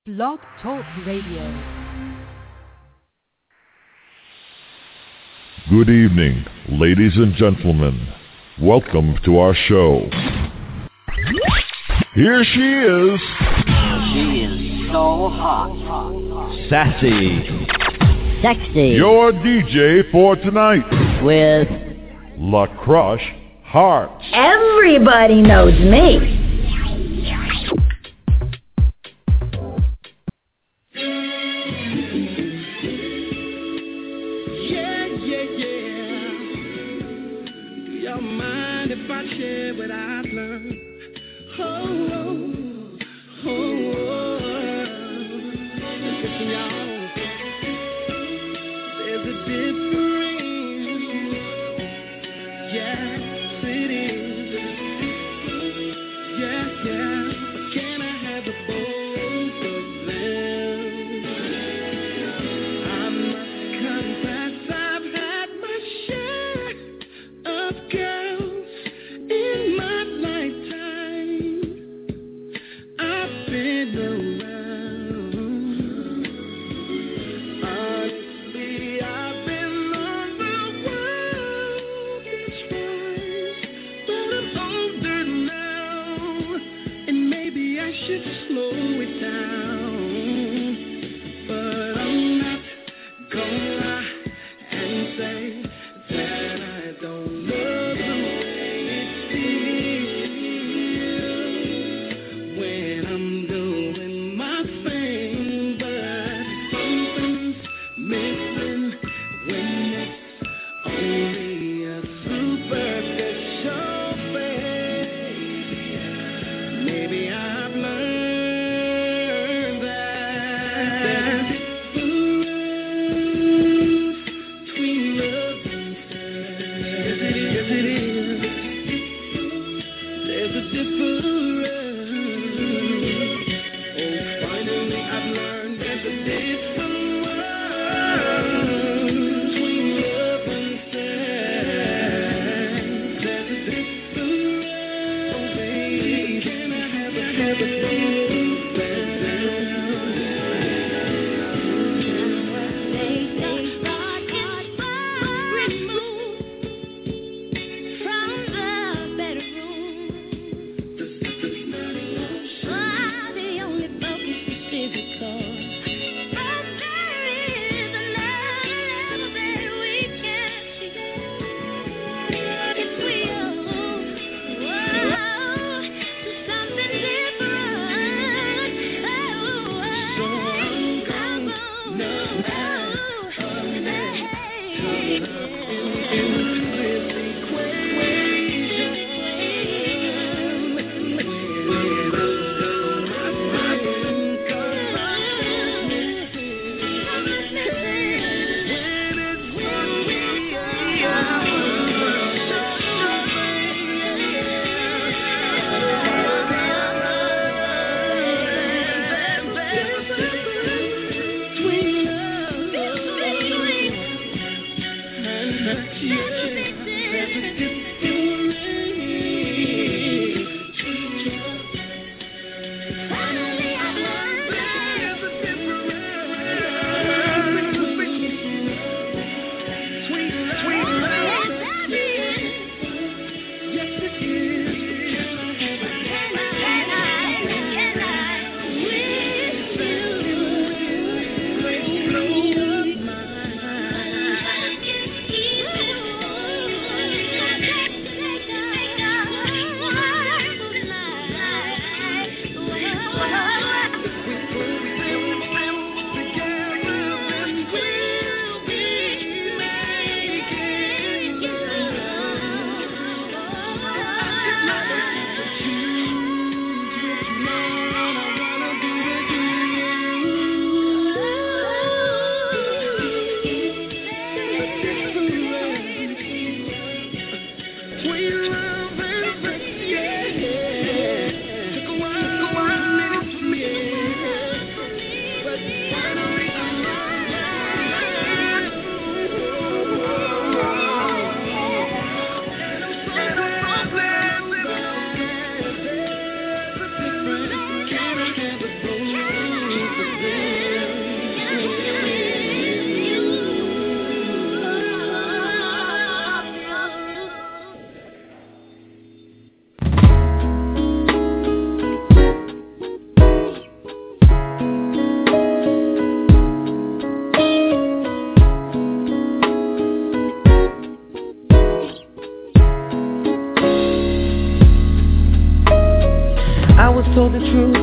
Blog Talk Radio. Good evening, ladies and gentlemen. Welcome to our show. Here she is. She is so hot. Sassy. Sexy. Your DJ for tonight. With La Crush Hearts. Everybody knows me.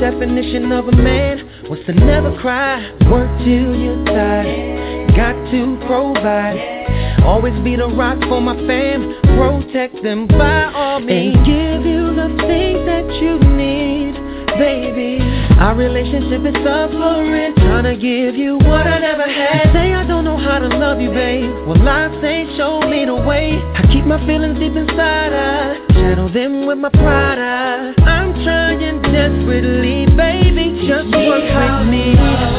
definition of a man was to never cry. Work till you're tired, got to provide. Always be the rock for my fam, protect them by all means, and give you the things that you need, baby. Our relationship is suffering, trying to give you what I never had. You say I don't know how to love you, babe. Well, I say show me the way. I keep my feelings deep inside, I shadow them with my pride. I'm trying desperately, baby, just work with me.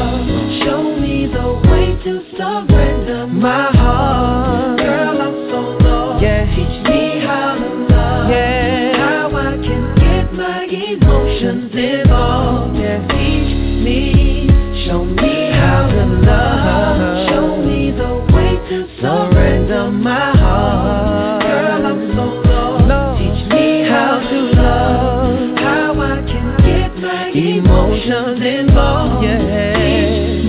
Show me the way to surrender my heart. Girl, I'm so lost. Yeah. Teach me how to love. Yeah. How I can get my emotions involved. Yeah. Teach me, show me how to love. Show me the way to surrender my heart. Girl, I'm so lost. Teach me how to love. How I can get my emotions involved. Yeah. Teach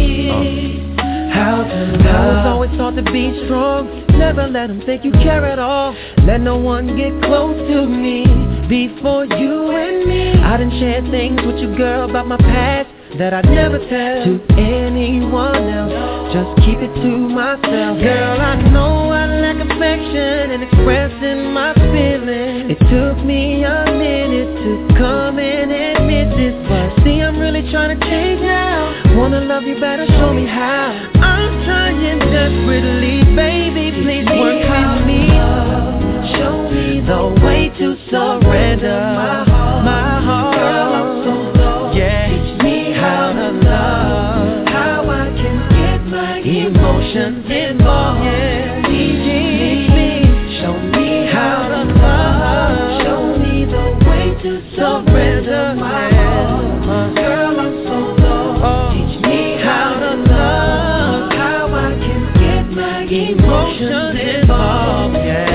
me how to love. I was always taught to be strong. Never let them think you care at all. Let no one get close to me before you and me. I done shared things with you, girl, about my past that I'd never tell to anyone else. Just keep it to myself. Girl, I know I lack affection and expressing my feelings. It took me a minute to come and admit this, but see, I'm really trying to change now. Wanna love you better, show me how. I'm trying desperately, baby, please work with me. Show me the way to surrender my heart. Girl, I'm so lost. Yeah. Teach me how to love. How I can get my emotions involved. Yeah. Teach me. Show me how to love. Show me the way to surrender my heart. Girl, I'm so lost. Teach me how to love. How I can get my emotions involved. Yeah.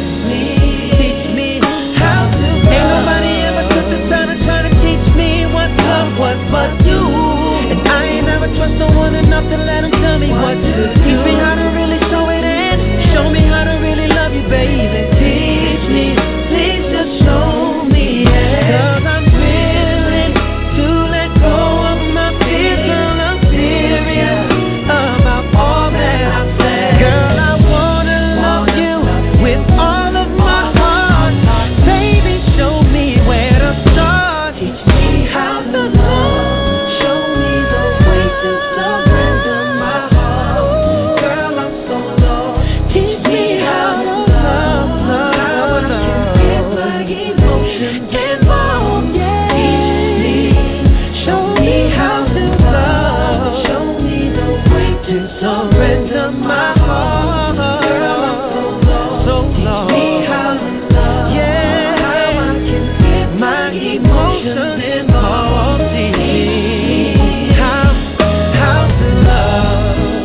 Teach me how to love. Ain't nobody ever took the time to try to teach me what love was but you. And I ain't never trust no one enough to let him tell me what to do. Teach me how to really show it and show me how to really love you, baby. Teach me, please just show me, yeah. 'Cause I'm willing to let go of my fears, girl, I'm serious about all that I've said. Girl, I wanna love you with all of my heart. Baby, show me where to start. Teach me how to love. Show me the way to surrender my heart. Girl, I'm so lost. Teach me how to love. How I can get my emotions involved. Yeah. Teach me. Show me how to love. Show me the way to surrender my heart. Girl, I'm so lost. Teach me how to love. Yeah. How I can get my emotions involved. Teach me how to love.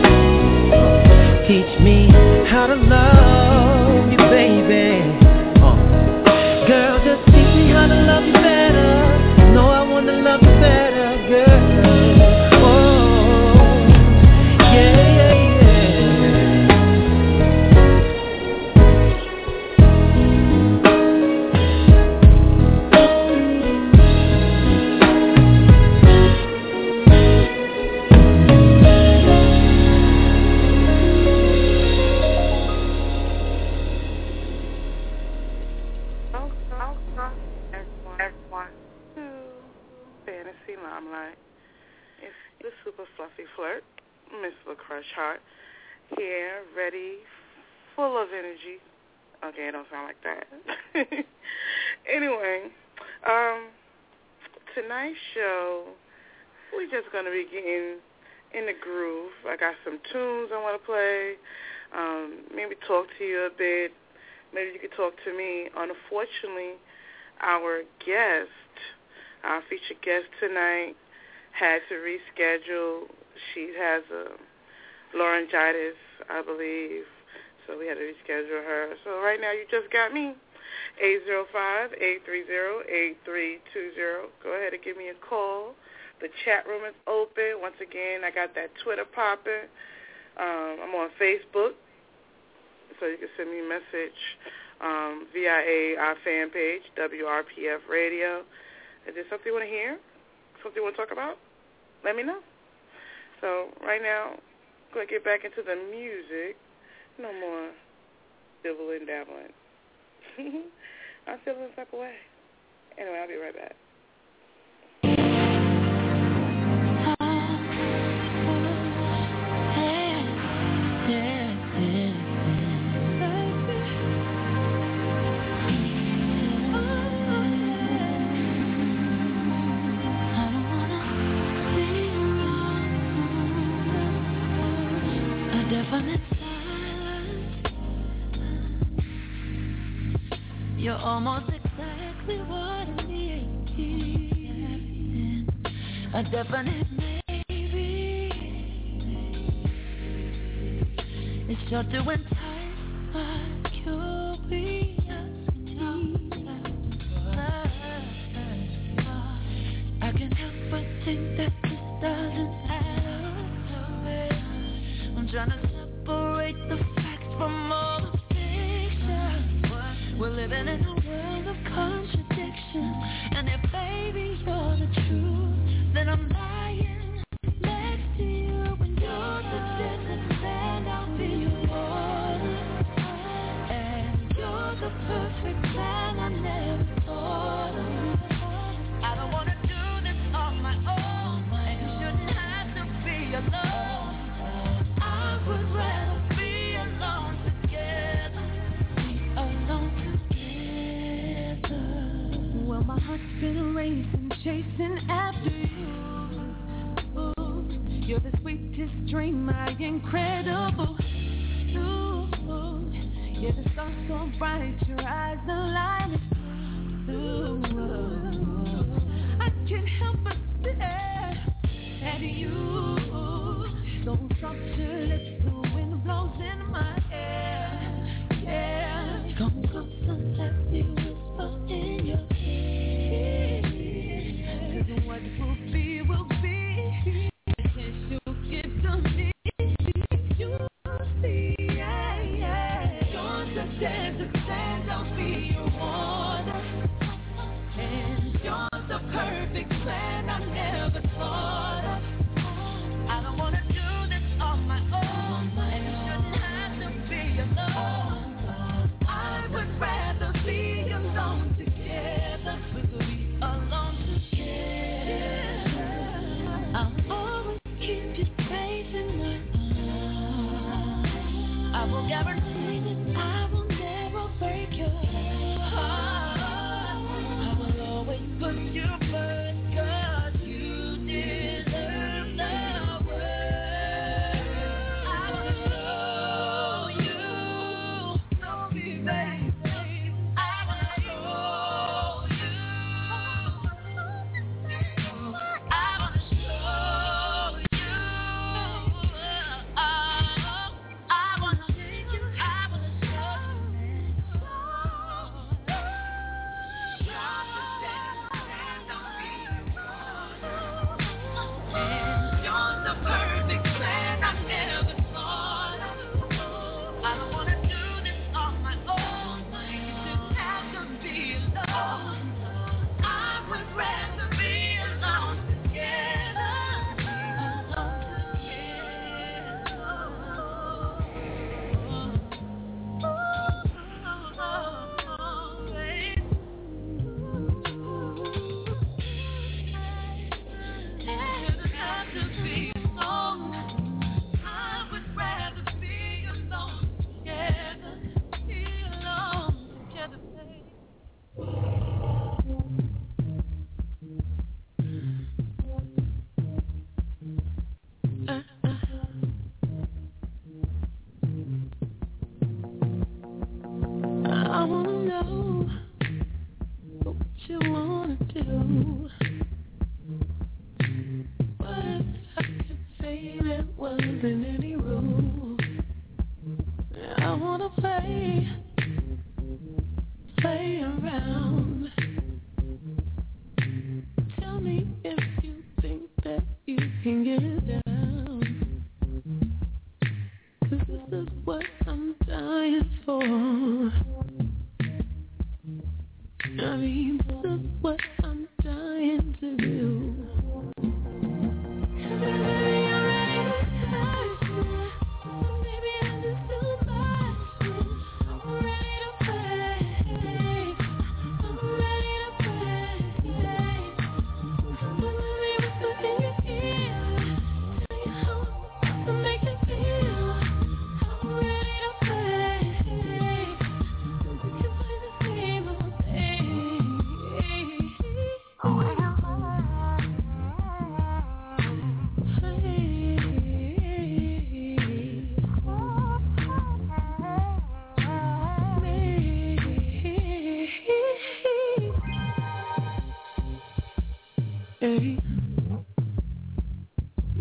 Teach me how to love you, baby. Girl, just teach me how to love you better. No, I wanna love you better, girl. Oh, yeah, yeah, yeah. Everyone to Fantasy Limelight. It's the super fluffy flirt, Miss LaCrush Hart, here, ready, full of energy. Okay, it don't sound like that. Anyway, tonight's show, we're just going to be getting in the groove. I got some tunes I want to play, maybe talk to you a bit. Maybe you could talk to me. Unfortunately, our featured guest tonight, had to reschedule. She has laryngitis, I believe, so we had to reschedule her. So right now you just got me, 805-830-8320. Go ahead and give me a call. The chat room is open. Once again, I got that Twitter popping. I'm on Facebook, so you can send me a message via our fan page, WRPF Radio. Is there something you want to hear? something you want to talk about, let me know. So right now, I'm going to get back into the music. No more dibbling dabbling. I'm feeling this type of way. Anyway, I'll be right back. You're almost exactly what I need. A definite maybe. It's sure to entice my curiosity. I can't help but think that this doesn't add up. I'm trying to separate the facts from all the fiction. We're living in a world of contradictions. And if baby you're the truth, then I'm lying next to you. When you're the desert sand, I'll be your water. And you're the perfect plan I never thought of. I don't want to do this on my own, and you shouldn't have to be alone. I would rather be alone together. Be alone together. Well, my heart's been racing, chasing after you. Ooh, you're the sweetest dream, my incredible. Ooh, yeah, the stars so bright, your eyes align. Ooh, I can't help but stare at you. So soft your lips, the wind blows in my hair. Yeah, come closer, let me whisper in your ear. 'Cause what will be, will be. Can't you get to me? You see, yeah, yeah. You're the desert sand, I'll be your water. And you're the perfect plan I never thought of. I don't wanna do this on my own, and you shouldn't have to be alone. I would rather be alone together. We could be alone together. I'll always keep you safe in my arms. I will guarantee that I will never break your heart. I will always put you first, 'cause you deserve the world. I wanna show you, don't be baby. I wanna show you. I wanna show you. I wanna take you. I wanna show you. You're the perfect plan I never thought of. I don't wanna do this on my own. You shouldn't have to be alone. I would rather be alone together. I wanna know what you wanna do. What if I could say there wasn't any rule? I wanna play around. Tell me if you think that you can get it down. 'Cause this is what I'm dying for. I mean, this is what I'm dying to do.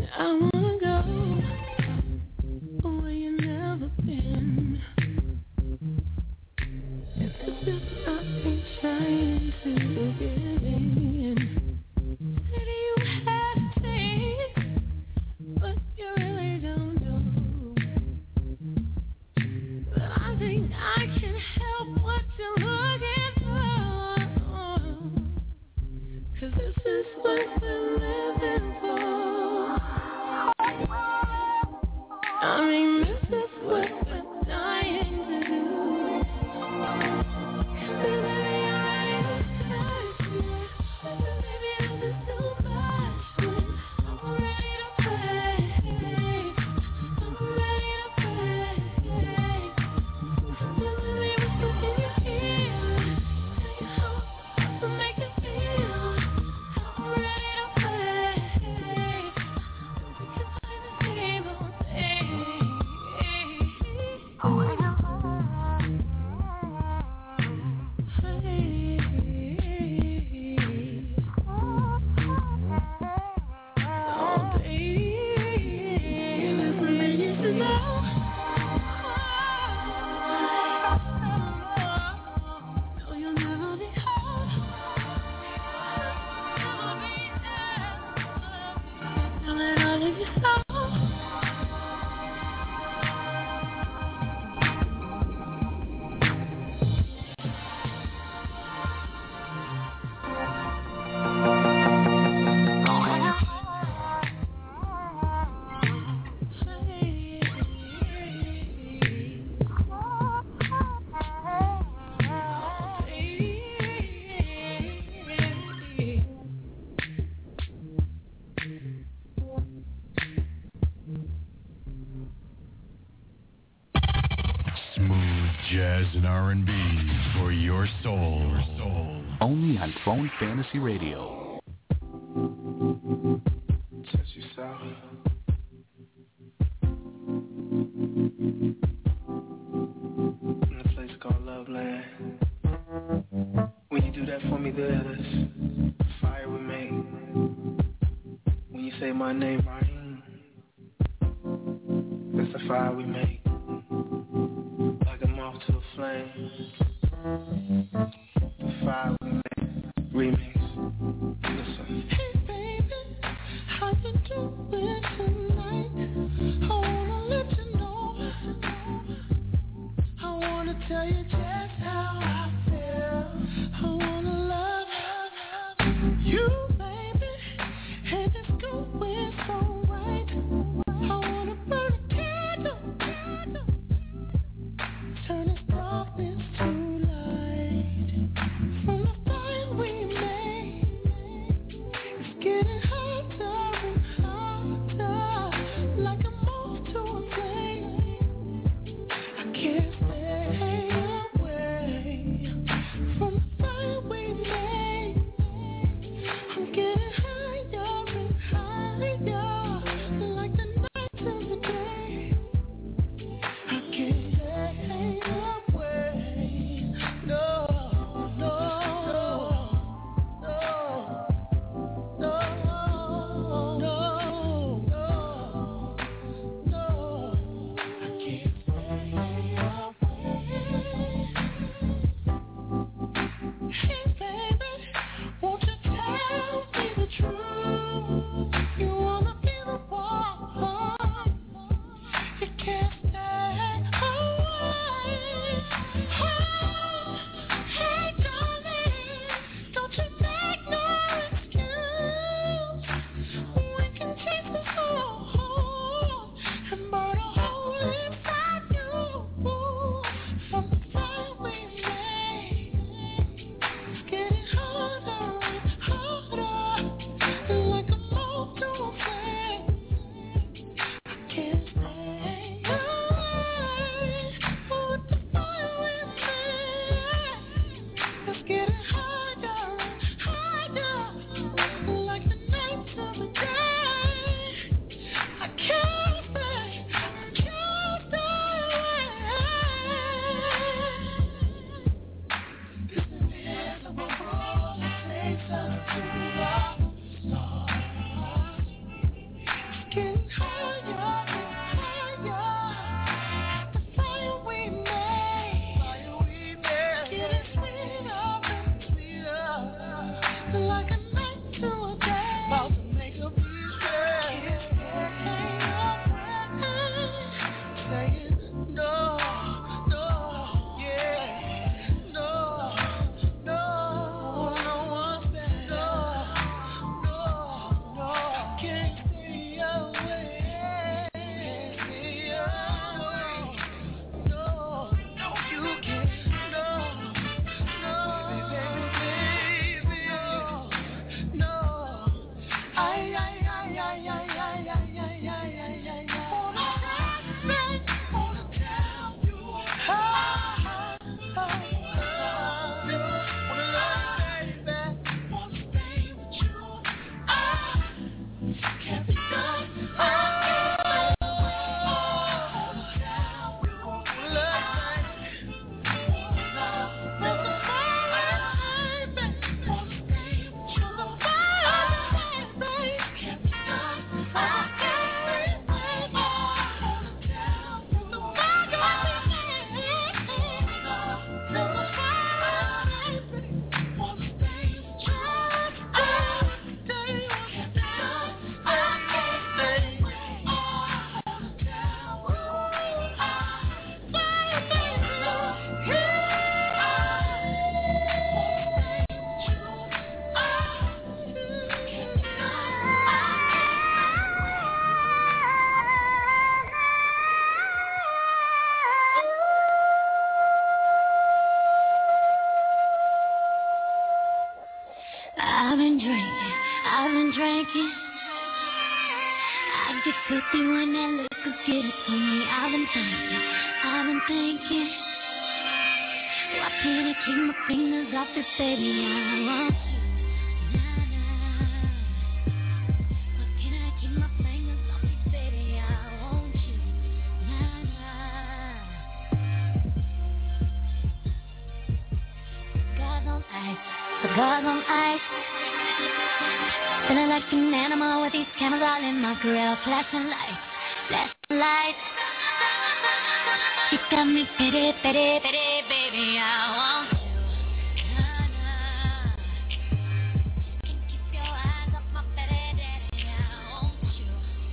Jazz and R&B for your soul. Only on Phone Fantasy Radio. Touch yourself. In a place called Love Land. When you do that for me, there's fire we make. When you say my name, Raheem, that's the fire we make. Like a moth to a flame. The fire we make. Remix. Listen. Hey baby, how you doing tonight? I wanna let you know. I wanna tell you just how I feel. I wanna love you, baby, and it's going so right. I wanna burn a candle, turn this darkness to light. From the fire we made, it's getting harder and harder, like a moth to a flame. I can't stay away. I've been drinking. I get filthy when that liquor get it to me. I've been thinking. Why can't I keep my fingers off this, baby? I want you. Why can't I keep my fingers off this, baby? I want you. Cigars on ice. Feeling like an animal with these cameras all in my grill. Flashing lights. You got me pity, baby, I want you. Can't keep your eyes off my daddy, I want you.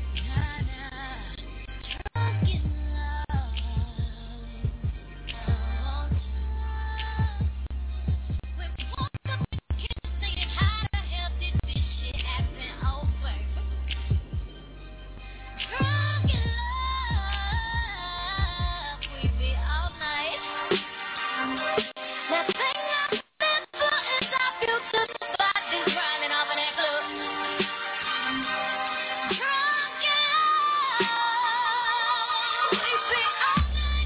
Drunk in love, I want you. We woke up in the kitchen singing, how the hell did this shit happen? Oh, baby. Drunk in love, we be all night. The thing I remember is our beautiful bodies running off in that club. Drunk in love, we be all night.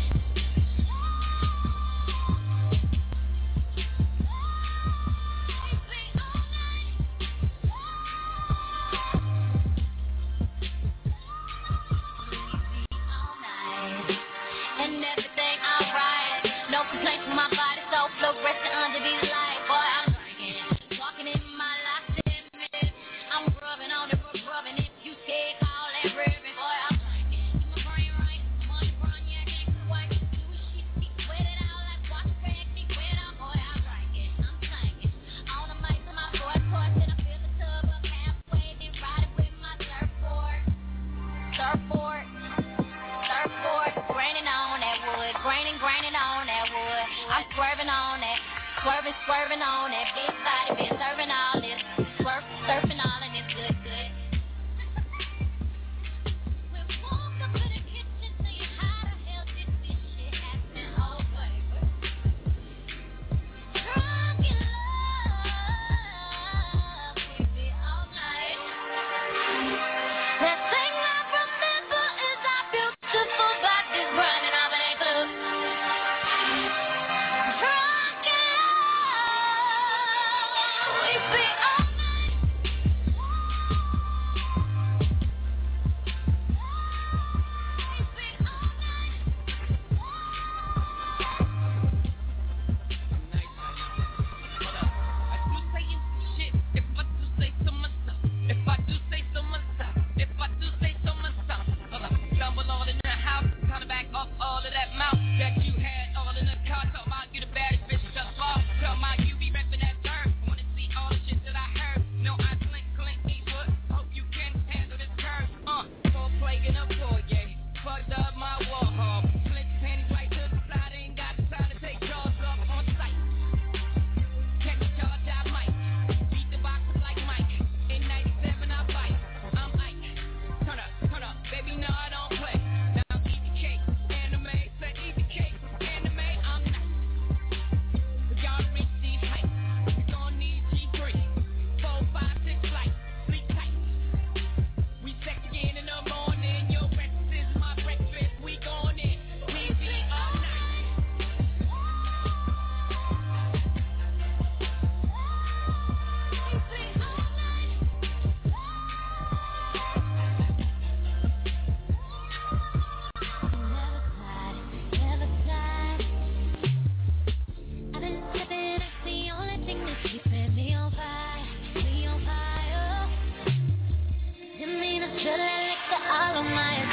And everything alright. No complaints from my body, so fluorescent under these lights. Boy, I'm drinking, walking in my last 10 minutes. I'm rubbing on it, rubbing it. You take all that ribbon. Boy, I'm drinking. Keep my brain right, money, cognac, ain't too white. Do shit, keep wet it out like wash rag, keep wet out. Boy, I'm drinking, I'm singing. On the mic to my voice, and I feel the tub up halfway, then riding with my surfboard, graining on that wood, graining on that wood. I'm swerving on that, swerving on that big body, been serving all this, surfing all of this good. We woke up in the kitchen saying, how the hell did this shit happen? Oh, baby. Drunk in love, we be all night. The thing I remember is our beautiful bodies running off in that club. Drunk in love, we be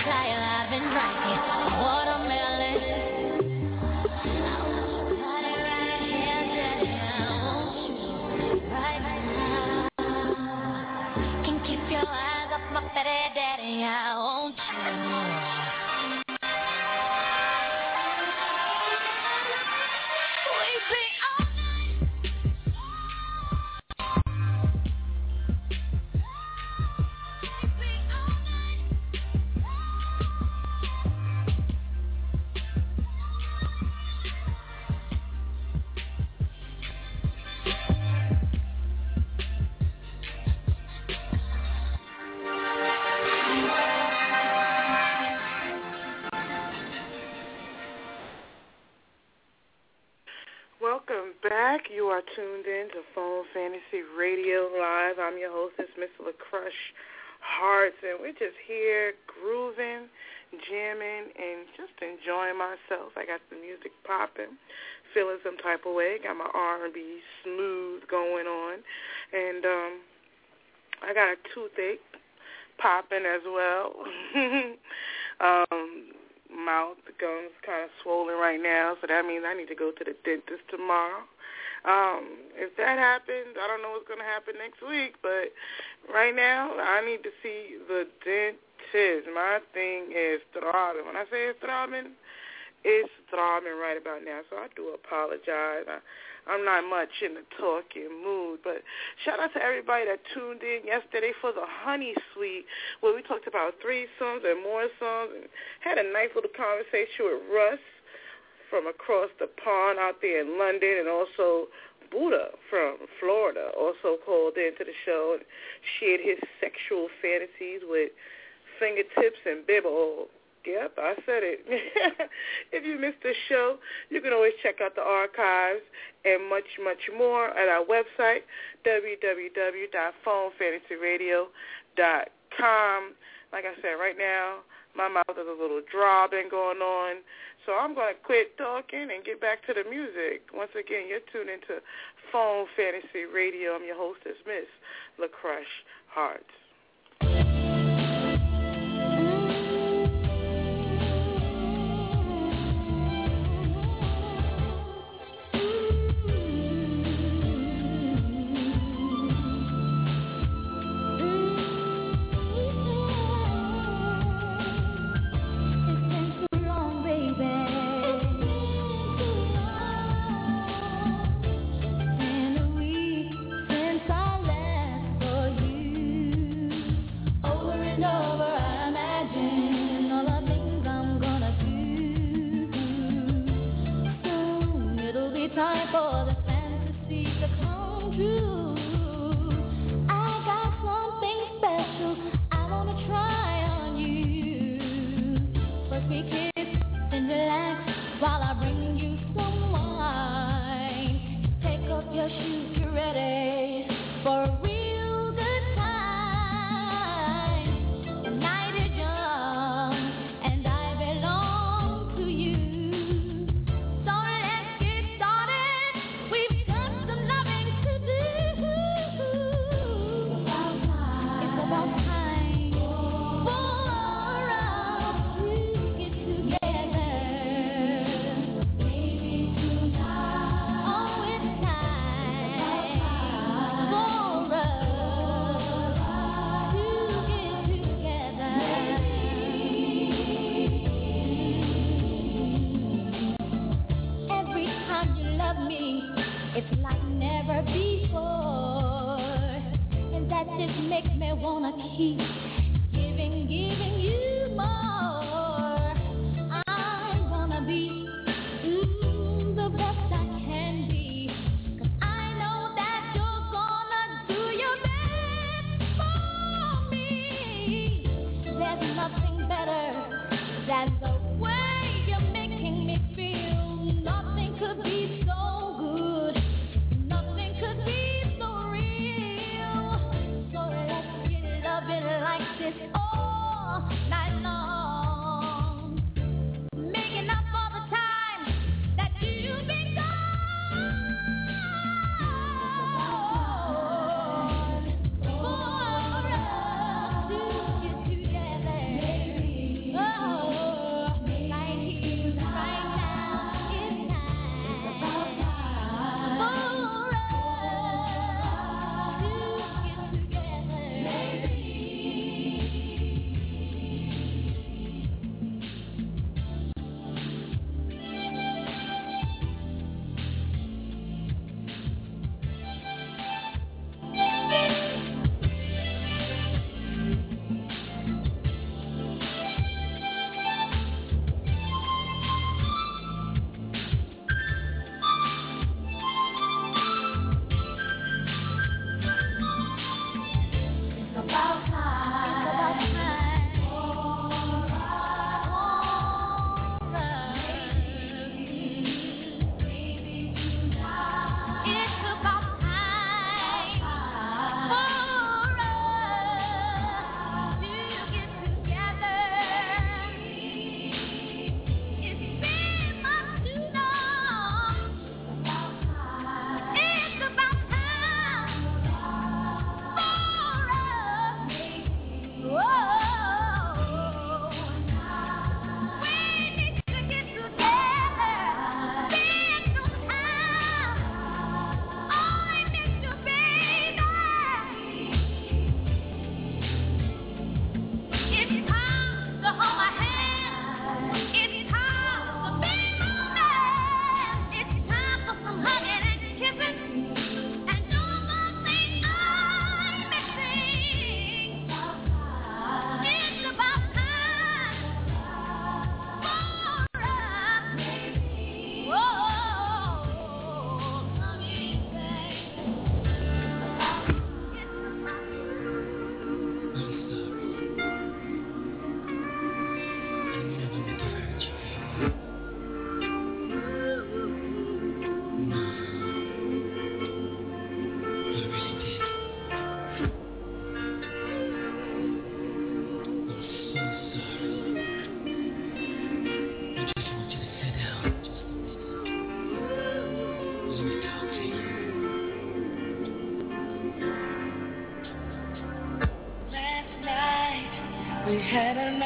tired, I've been drinking watermelon. Got it right here, daddy, I want you right now. Can keep your eyes off my fatty daddy, I want you. Welcome back. You are tuned in to Phone Fantasy Radio Live. I'm your hostess, Miss LaCrush Hearts, and we're just here grooving, jamming, and just enjoying myself. I got the music popping, feeling some type of way. Got my R&B smooth going on, and I got a toothache popping as well. Mouth, the gums kind of swollen right now, so that means I need to go to the dentist tomorrow. If that happens, I don't know what's going to happen next week, but right now I need to see the dentist. My thing is throbbing. When I say it's throbbing right about now, so I do apologize. I'm not much in the talking mood, but shout out to everybody that tuned in yesterday for the Honey Suite, where we talked about threesomes and more songs and had a nice little conversation with Russ from across the pond out there in London, and also Buddha from Florida also called into the show and shared his sexual fantasies with fingertips and bib oil. Yep, I said it. If you missed the show, you can always check out the archives and much, much more at our website, www.phonefantasyradio.com. Like I said, right now, my mouth is a little throbbing going on, so I'm going to quit talking and get back to the music. Once again, you're tuned into Phone Fantasy Radio. I'm your hostess, Miss LaCrush Hearts. Time for the fantasy to come true. I got something special I want to try on you. First we kiss, then relax while I bring you some wine. Take off your shoes, you're ready for a real good time. The night is young and I belong to you. It's like never before, and that just makes me wanna keep giving you more. I wanna be the best I can be, 'cause I know that you're gonna do your best for me. There's nothing better than the way you're making me feel. Nothing could be so good. Nothing could be so real. So let's get loving like this all night long. Making up for the time that you've been gone. For us to get together. Oh,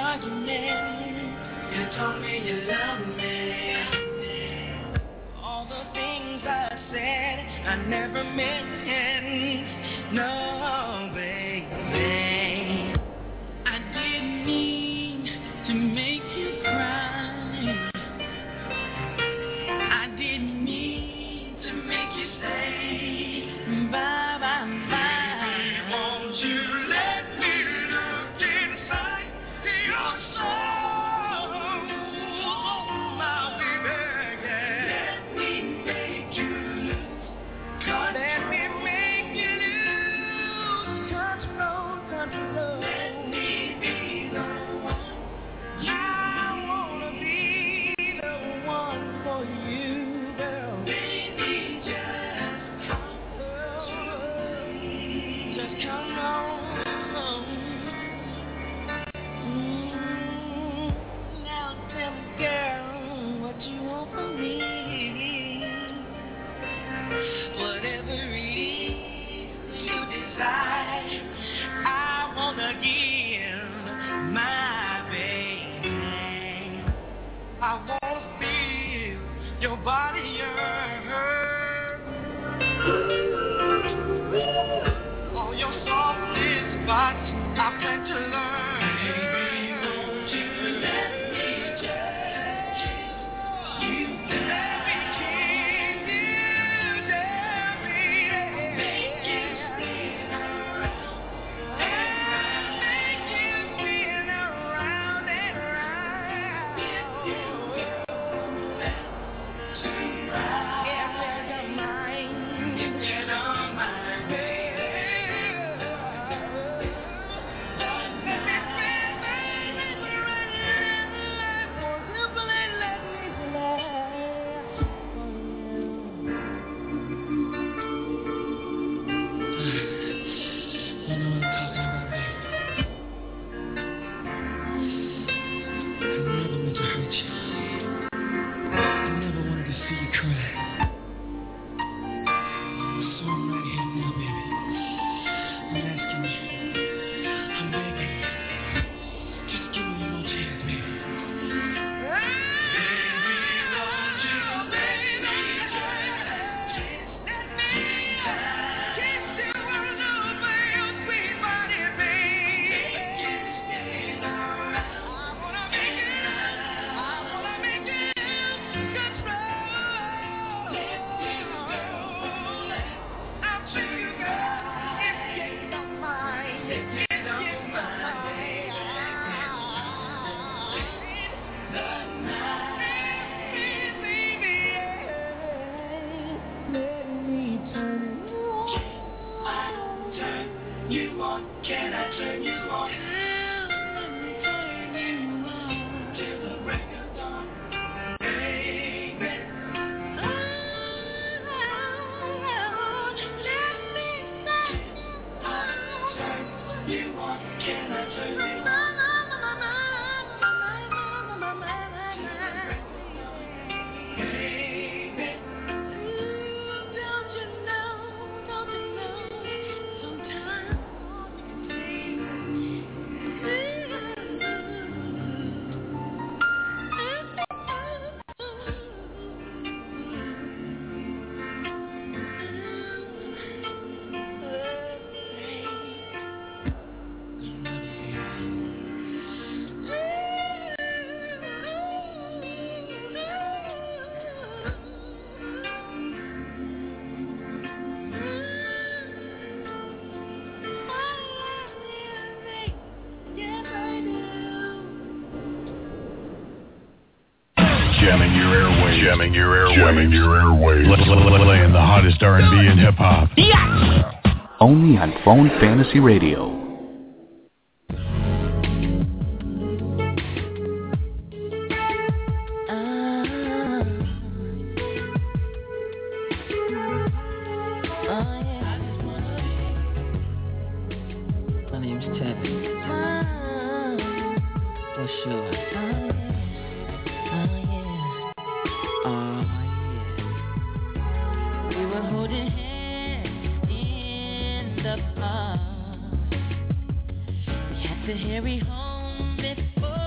argument. You told me you love me. All the things I said I never meant. No, baby, I didn't mean to make you cry. I didn't mean to make you say bye, bye, bye. Won't you let me look inside your soul, my baby? Let me make you lose control. Let me make you lose control, control. Let me be the one. I wanna be the one for you, girl. Baby, just come on. Now tell me, girl, what you want from me. Whatever it is you decide, I wanna give my baby. I wanna feel your body hurt. All your softest spots I plan to learn. Baby, won't you let me just kiss you? Let me kiss you, baby. Make you spin around and round. Make you spin around and round. If you go left to right, if you don't mind, if you don't mind, baby. Jamming your airwaves. Playing the hottest R&B and hip hop. Yeah! Only on Phone Fantasy Radio. To hurry home before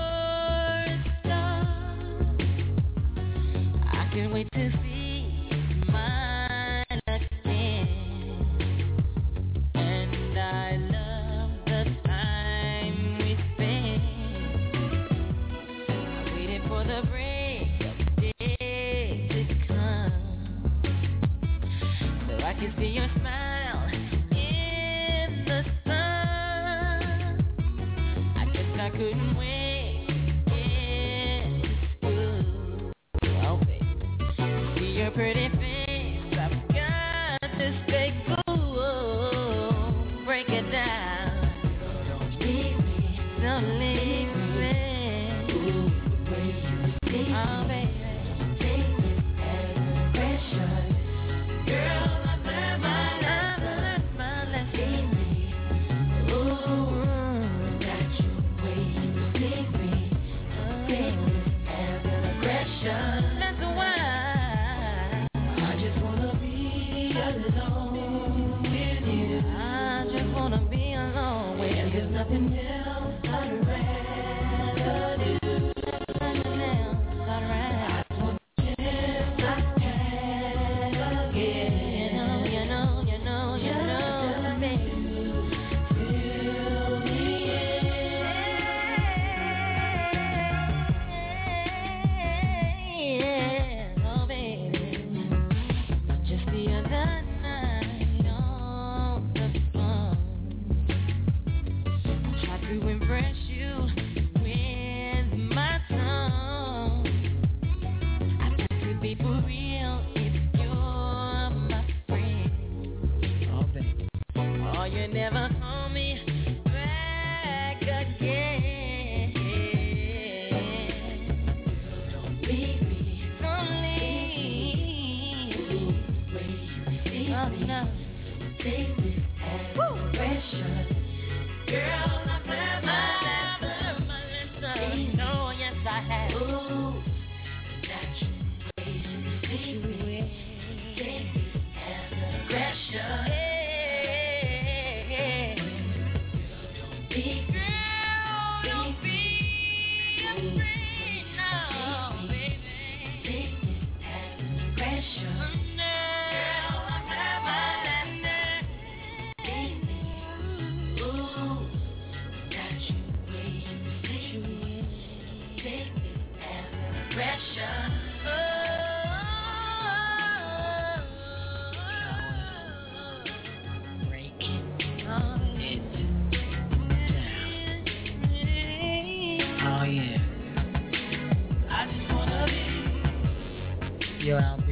Yo, LB.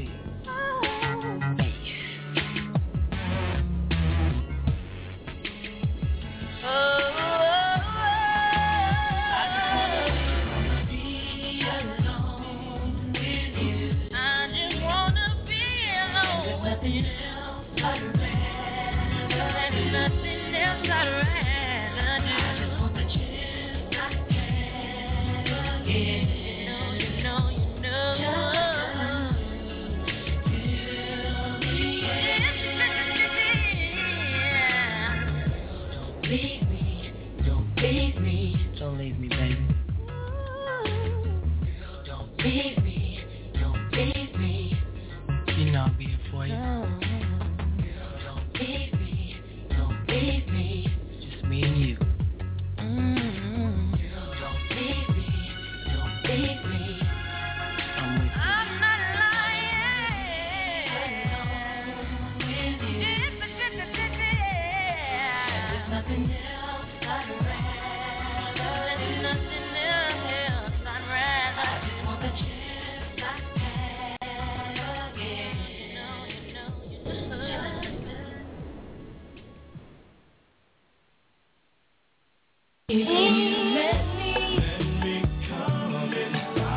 Let me come inside.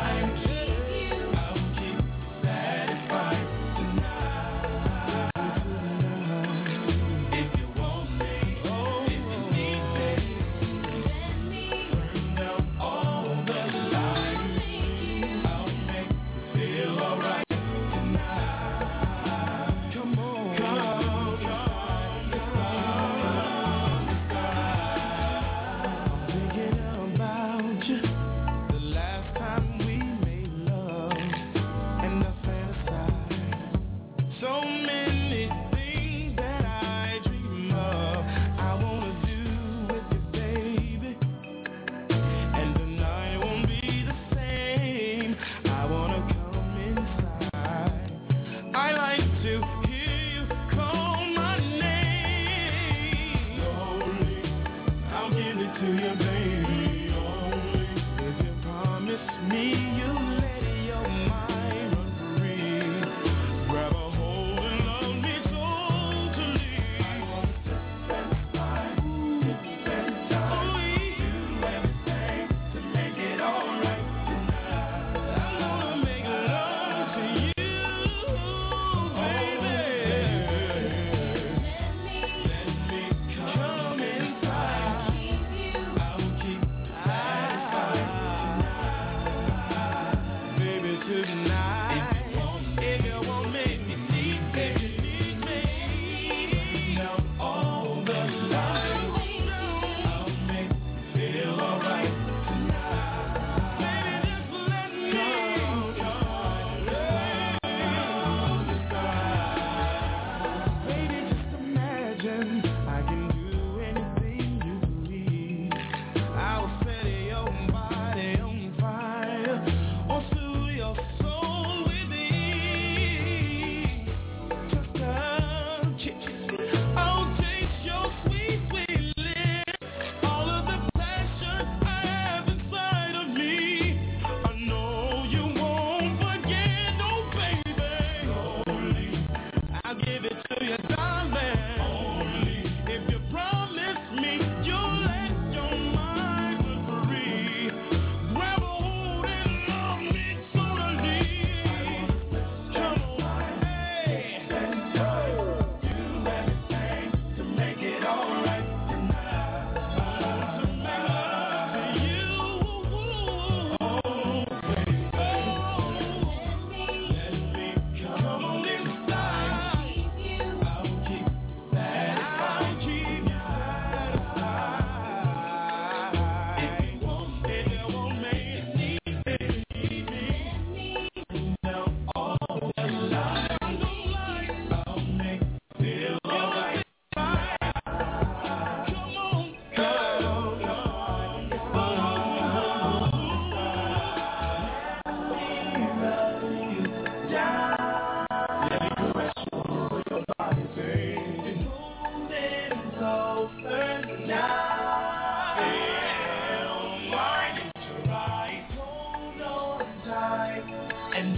And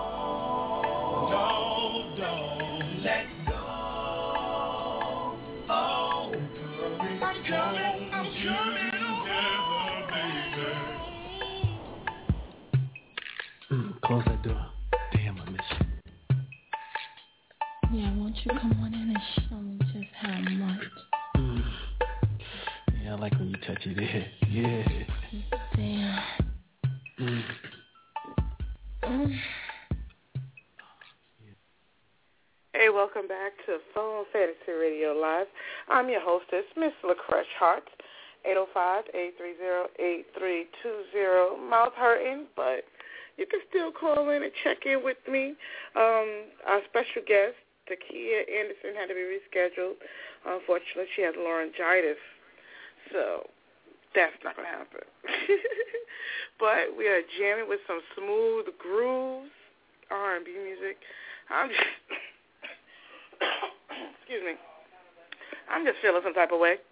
don't let go. Oh, I'm coming together, baby. Close that door. Damn, I miss you. Yeah, won't you come on in and show me just how much? Yeah, I like when you touch it. Yeah. Damn. Hey, welcome back to Phone Fantasy Radio Live. I'm your hostess, Miss LaCrush Hart, 805-830-8320. Mouth hurting, but you can still call in and check in with me. Our special guest, Takia Anderson, had to be rescheduled. Unfortunately, she has laryngitis, so that's not going to happen. But we are jamming with some smooth grooves, R&B music. Excuse me. I'm just feeling some type of way.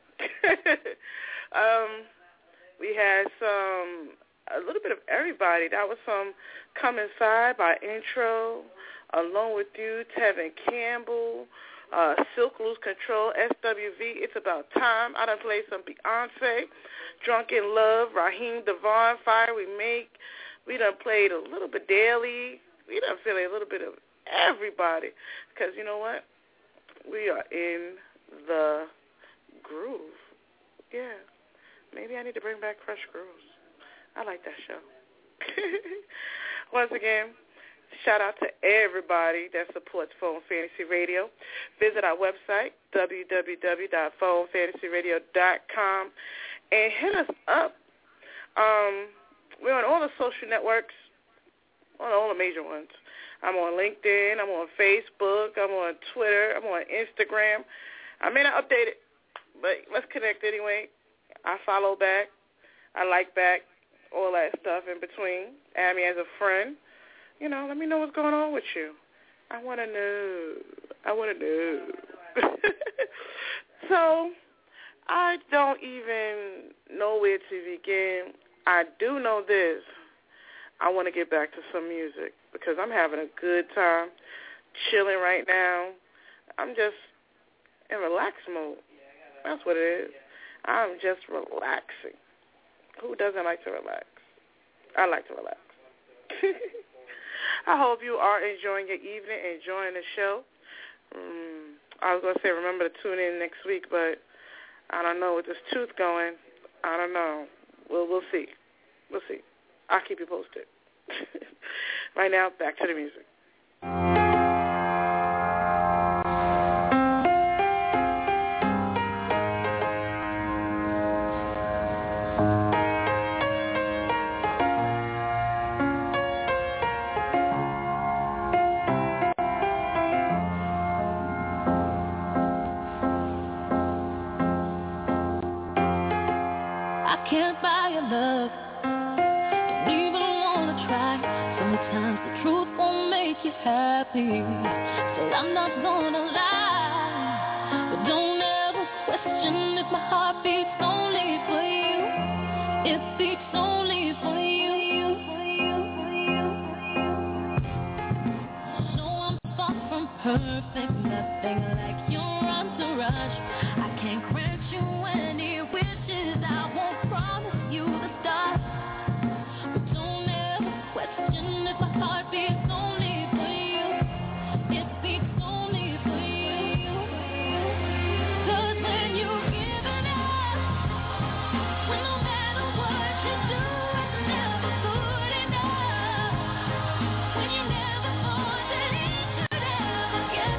We had a little bit of everybody. That was some Come Inside by Intro, Alone With You, Tevin Campbell, Silk Lose Control, SWV, It's About Time. I done played some Beyonce, Drunk in Love, Raheem Devon, Fire We Make. We done played a little bit Daily. We done played a little bit of everybody. Because you know what? We are in the groove. Yeah. Maybe I need to bring back Crush Grooves. I like that show. Once again, shout out to everybody that supports Phone Fantasy Radio. Visit our website, www.phonefantasyradio.com, and hit us up. We're on all the social networks, on all the major ones. I'm on LinkedIn, I'm on Facebook, I'm on Twitter, I'm on Instagram. I may not update it, but let's connect anyway. I follow back, I like back, all that stuff in between. Add me as a friend. You know, let me know what's going on with you. I want to know. So I don't even know where to begin. I do know this. I want to get back to some music because I'm having a good time chilling right now. I'm just in relax mode. That's what it is. I'm just relaxing. Who doesn't like to relax? I like to relax. I hope you are enjoying your evening, enjoying the show. I was going to say remember to tune in next week, but I don't know with this tooth going. I don't know. We'll see. We'll see. I'll keep you posted. Right now, back to the music. Happy, so I'm not gonna lie, but don't ever question if my heart beats only for you. It beats only for you. No, I'm far from perfect, nothing like your entourage. I can't grant you any wishes, I won't promise you the stars, but don't ever question if my heart beats only. Yeah.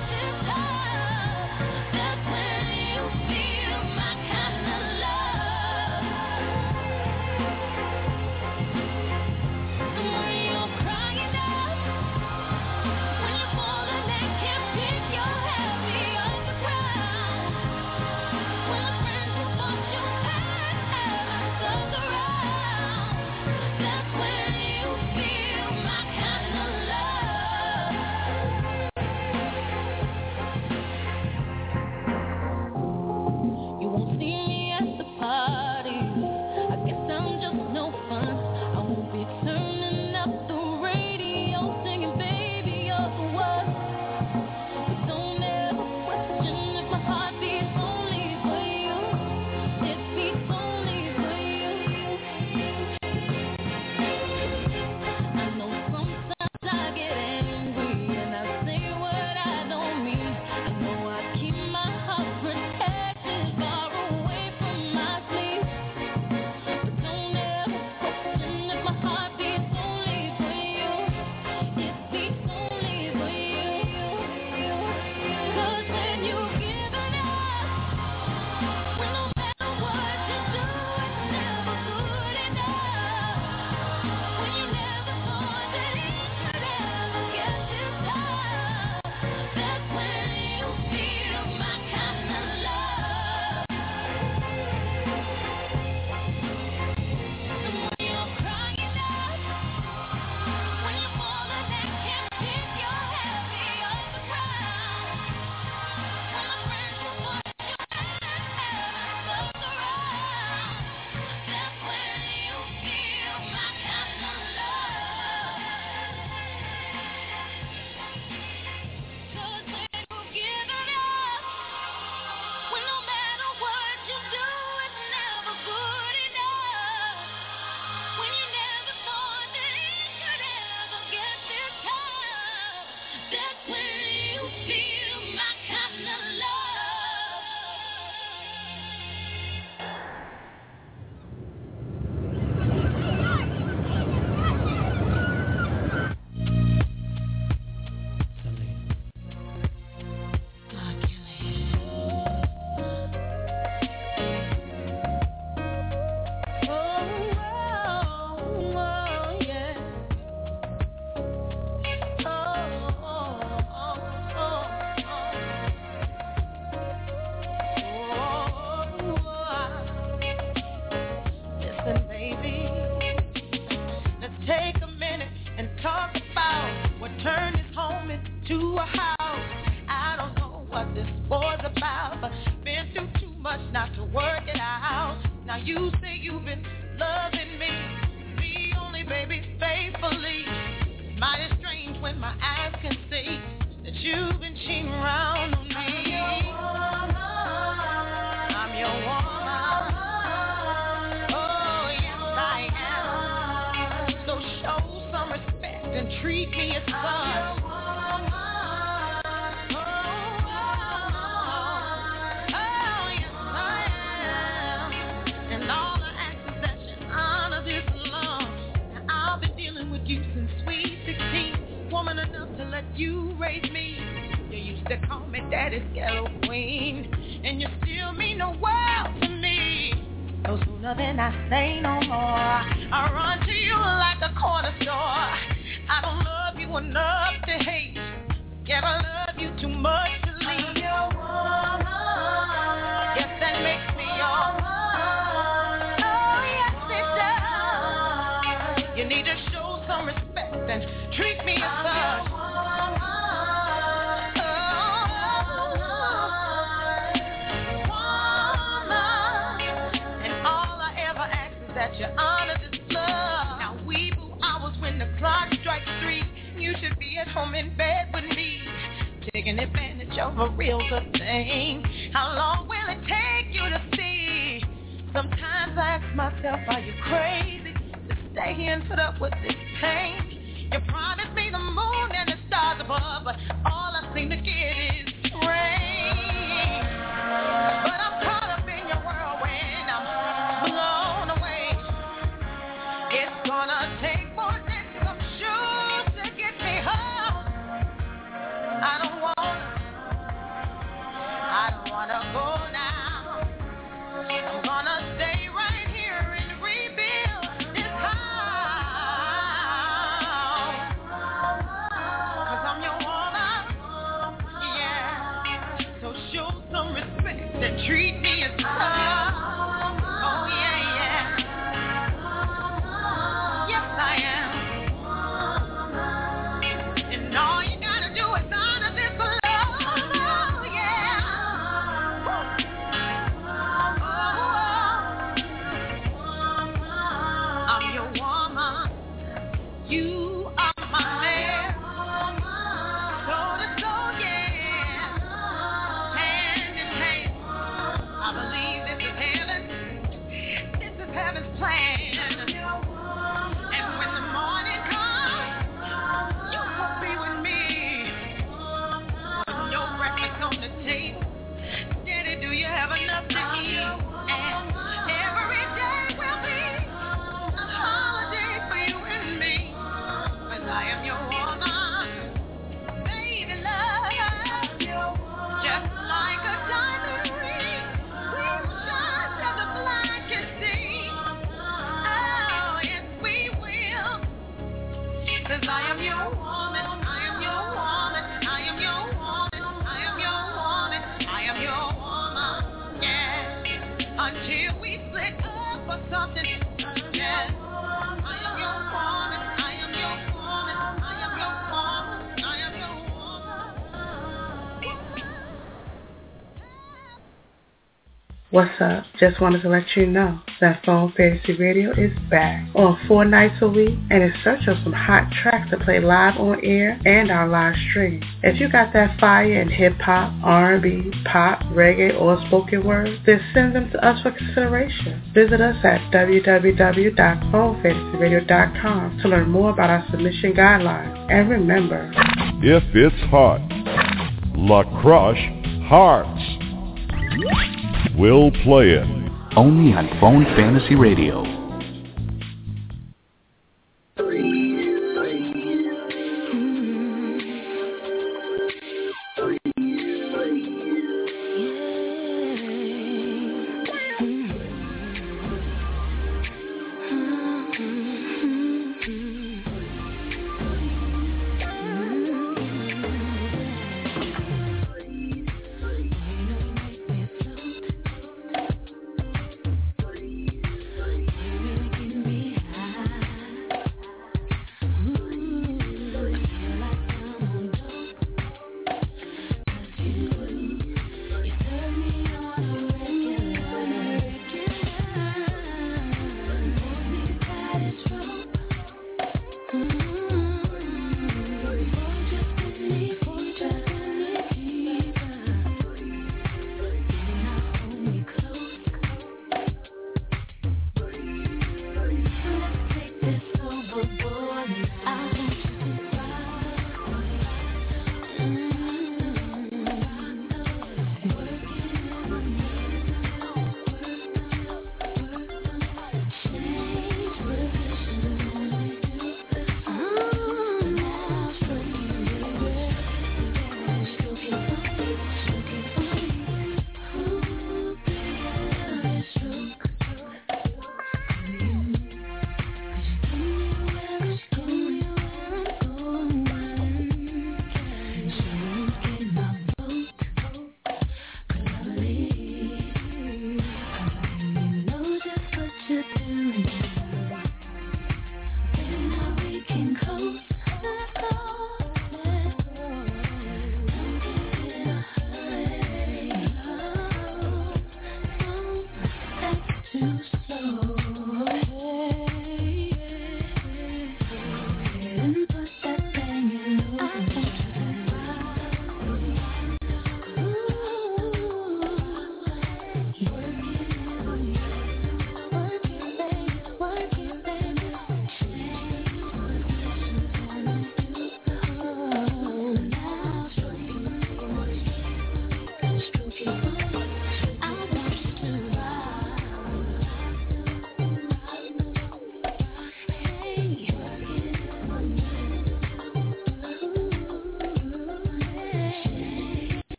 treat me as such. Woman enough to let you raise me. You used to call me Daddy's ghetto queen, and you still mean the world to me. No sooner than I say no more, I run to you like a corner store. I don't love you enough to hate, yet I love you too much to leave. I'm your woman. Yes, that makes me your woman. Oh, yes, it does. You need to show some respect and treat me as such. That you honor this love. Now we boo hours when the clock strikes 3. You should be at home in bed with me, taking advantage of a real good thing. How long will it take you to see? Sometimes I ask myself, are you crazy to stay here and put up with this pain? You promised me the moon and the stars above, but all I seem to get is rain. But I'm caught up in your whirlwind, I'm blown away. It's gonna take more than some shoes to get me home. I don't wanna go now. I'm gonna stay right here and rebuild this house. 'Cause I'm your woman, yeah. So show some respect and treat me as such. Oh yeah, yeah. Yes, I am. And all you gotta do is honor this love. Oh, yeah. Oh, I'm your woman. You are my man. Soul to soul, yeah. Hand in hand. I believe this is heaven. This is heaven's plan. And when the morning comes, you will be with me. Putting your breakfast on the table. Daddy, do you have enough to eat? And every day will be a holiday for you and me. 'Cause I am your woman, baby love. Just like a diamond ring, we will shine till the blind can see. Oh, yes, we will. 'Cause I am your woman, I am your woman, I am your woman, I am your woman, I am your woman, yeah. Until we split up or something, yeah. I am your woman, I am your woman, I am your woman, I am your woman. What's up? Just wanted to let you know that Phone Fantasy Radio is back on 4 nights a week and in search of some hot tracks to play live on air and our live stream. If you got that fire in hip-hop, R&B, pop, reggae, or spoken word, then send them to us for consideration. Visit us at www.phonefantasyradio.com to learn more about our submission guidelines. And remember, if it's hot, La Crush Hearts. We'll play it. Only on Phone Fantasy Radio.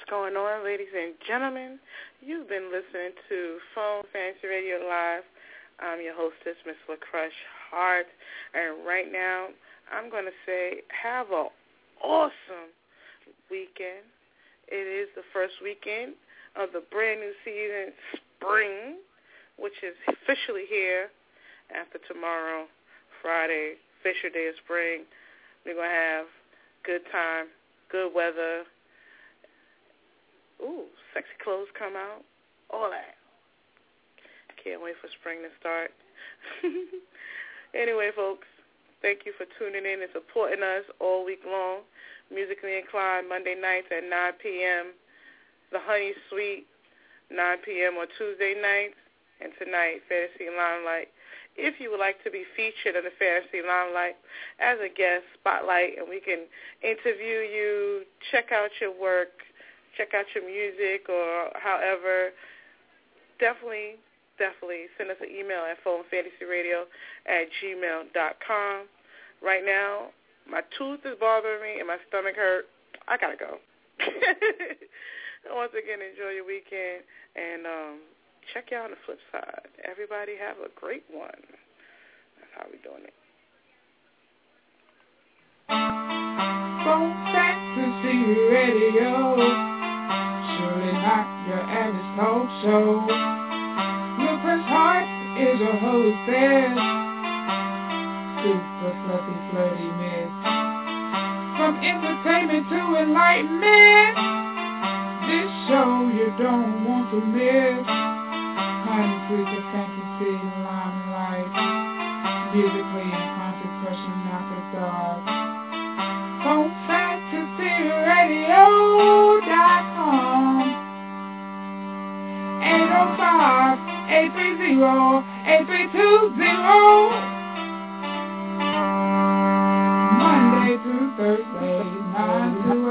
going on, ladies and gentlemen? You've been listening to Phone Fantasy Radio Live. I'm your hostess, Miss LaCrush Hart, and right now I'm going to say have an awesome weekend. It is the first weekend of the brand new season, spring, which is officially here after tomorrow, Friday, official day of spring. We're going to have good time, good weather. Ooh, sexy clothes come out, all that. Can't wait for spring to start. Anyway, folks, thank you for tuning in and supporting us all week long. Musically Inclined, Monday nights at 9 p.m. The Honey Suite, 9 p.m. on Tuesday nights. And tonight, Fantasy Limelight. If you would like to be featured in the Fantasy Limelight as a guest spotlight, and we can interview you, check out your work, check out your music, or however, definitely send us an email at phonefantasyradio@gmail.com. Right now, my tooth is bothering me and my stomach hurt. I got to go. Once again, enjoy your weekend, and check you out on the flip side. Everybody have a great one. That's how we're doing it. Phone Fantasy Radio, surely not your average talk show. LaCrush Hart is your hostess, super fluffy, flirty miss. From entertainment to enlightenment, this show you don't want to miss. Honey, sweet, the fantasy limelight, musically inclined, crushing out the dark. Phone Fantasy Radio.com 805-830-8320. Monday through Thursday, 9 to